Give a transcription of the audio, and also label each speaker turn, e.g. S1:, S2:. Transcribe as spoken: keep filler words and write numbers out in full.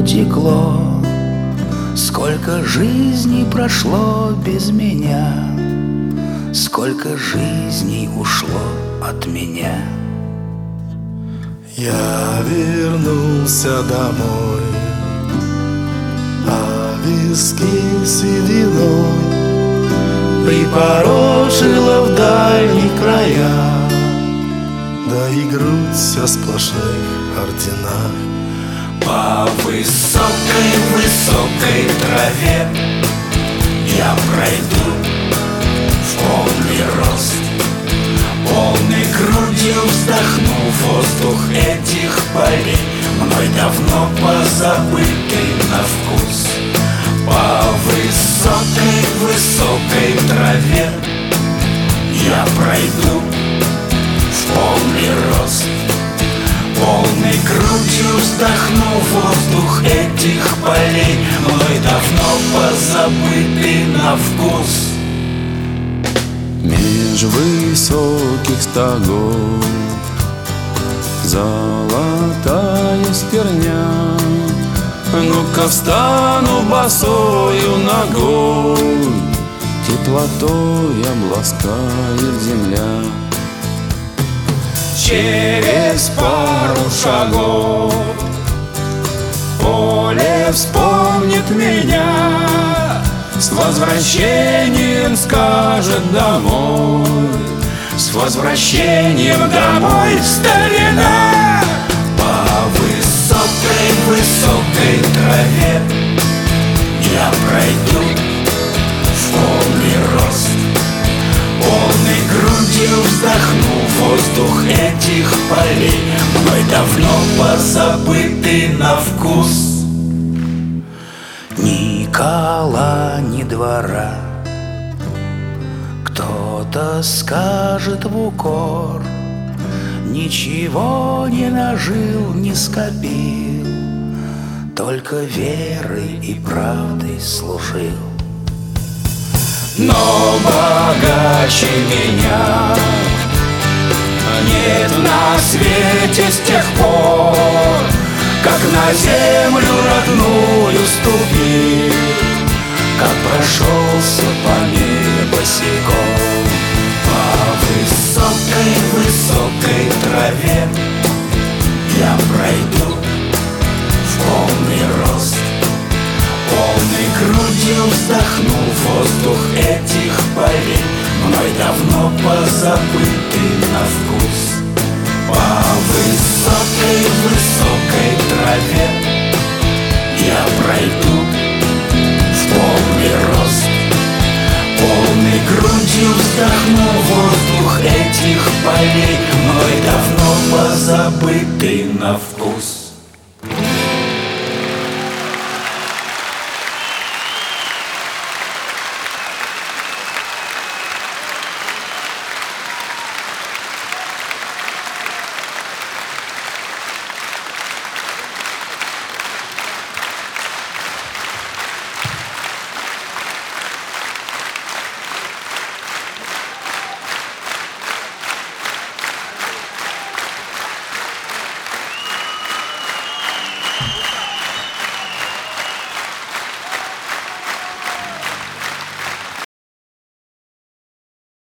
S1: утекло, сколько жизней прошло без меня, сколько жизней ушло от меня.
S2: Я вернулся домой, а виски сединой припорошила в дальних краях, да и грудь вся в сплошных орденах.
S1: По высокой-высокой траве я пройду в полный рост, полной грудью вздохну воздух этих полей, мной давно позабытый на вкус. По высокой-высокой траве я пройду в полный рост, полной грудью вздохну воздух этих полей, мной давно позабытый на вкус.
S3: Меж высоких стогов золотая стерня, ну-ка встану босою ногой, теплотой обласкает земля.
S1: Через пару шагов поле вспомнит меня, с возвращением скажет домой, с возвращением домой, старина. По высокой-высокой траве я пройду в полный рост, полной грудью вздохну воздух этих полей, мной давно позабытый на вкус. Ни кола, ни двора, кто-то скажет в укор, ничего не нажил, не скопил, только верой и правдой служил. Но богаче меня нет на свете с тех пор, как на землю родную ступил, как прошелся по ней босиком. По высокой-высокой траве я пройду в полный рост, полной грудью вздохну воздух этих полей, мной давно позабытый на вкус. По высокой-высокой траве я пройду в полный рост, полной грудью вздохну воздух этих полей, мной давно позабытый на вкус.